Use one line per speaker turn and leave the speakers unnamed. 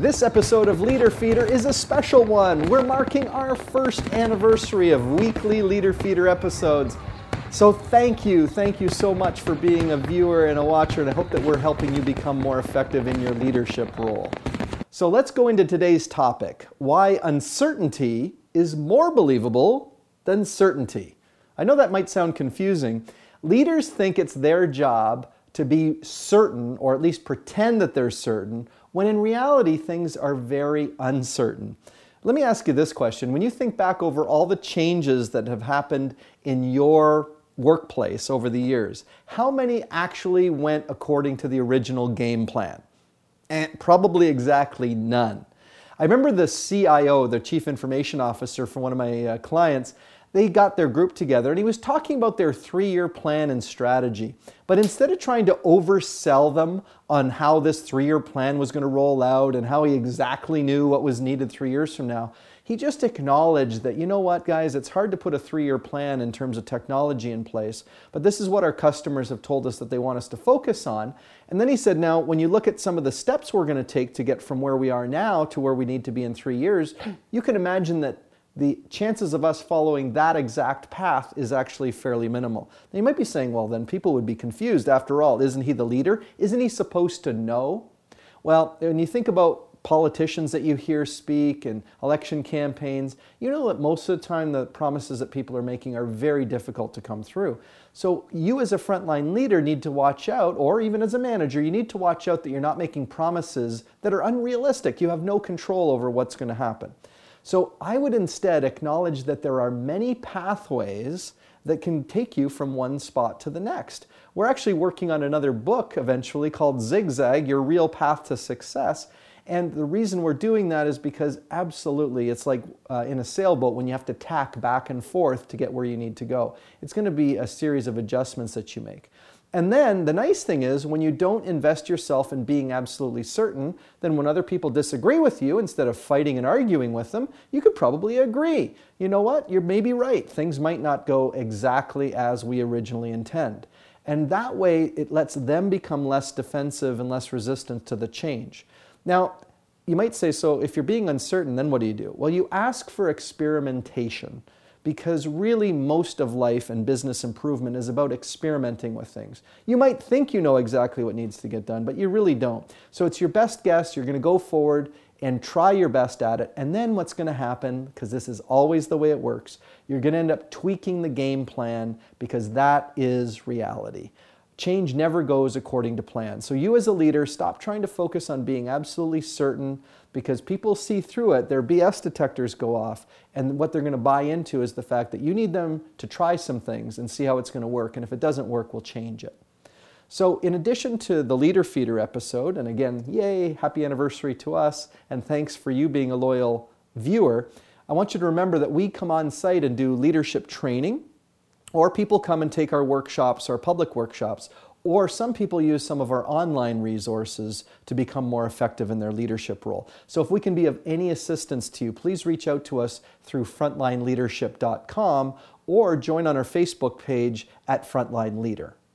This episode of Leader Feeder is a special one. We're marking our first anniversary of weekly Leader Feeder episodes. So thank you so much for being a viewer and a watcher, and I hope that we're helping you become more effective in your leadership role. So let's go into today's topic, why uncertainty is more believable than certainty. I know that might sound confusing. Leaders think it's their job to be certain, or at least pretend that they're certain, when in reality things are very uncertain. Let me ask you this question. When you think back over all the changes that have happened in your workplace over the years, how many actually went according to the original game plan? And probably exactly none. I remember the CIO, the Chief Information Officer for one of my clients, they got their group together and he was talking about their 3-year plan and strategy. But instead of trying to oversell them on how this 3-year plan was going to roll out and how he exactly knew what was needed 3 years from now, he just acknowledged that, you know what, guys, it's hard to put a 3-year plan in terms of technology in place, but this is what our customers have told us that they want us to focus on. And then he said, now, when you look at some of the steps we're going to take to get from where we are now to where we need to be in 3 years, you can imagine that the chances of us following that exact path is actually fairly minimal. Now you might be saying, well, then people would be confused. After all, isn't he the leader? Isn't he supposed to know? Well, when you think about politicians that you hear speak and election campaigns, you know that most of the time the promises that people are making are very difficult to come through. So you as a frontline leader need to watch out, or even as a manager, you need to watch out that you're not making promises that are unrealistic. You have no control over what's going to happen. So I would instead acknowledge that there are many pathways that can take you from one spot to the next. We're actually working on another book eventually called Zigzag, Your Real Path to Success. And the reason we're doing that is because absolutely, it's like in a sailboat when you have to tack back and forth to get where you need to go. It's going to be a series of adjustments that you make. And then the nice thing is when you don't invest yourself in being absolutely certain, then when other people disagree with you, instead of fighting and arguing with them, you could probably agree. You know what? You're maybe right. Things might not go exactly as we originally intend. And that way it lets them become less defensive and less resistant to the change. Now, you might say, so if you're being uncertain, then what do? Well, you ask for experimentation. Because really most of life and business improvement is about experimenting with things. You might think you know exactly what needs to get done, but you really don't. So it's your best guess. You're going to go forward and try your best at it. And then what's going to happen, because this is always the way it works, you're going to end up tweaking the game plan because that is reality. Change never goes according to plan. So you as a leader, stop trying to focus on being absolutely certain because people see through it. Their BS detectors go off. And what they're going to buy into is the fact that you need them to try some things and see how it's going to work. And if it doesn't work, we'll change it. So in addition to the Leader Feeder episode, and again, yay, happy anniversary to us, and thanks for you being a loyal viewer, I want you to remember that we come on site and do leadership training, or people come and take our workshops, our public workshops, or some people use some of our online resources to become more effective in their leadership role. So if we can be of any assistance to you, please reach out to us through frontlineleadership.com or join on our Facebook page at Frontline Leader.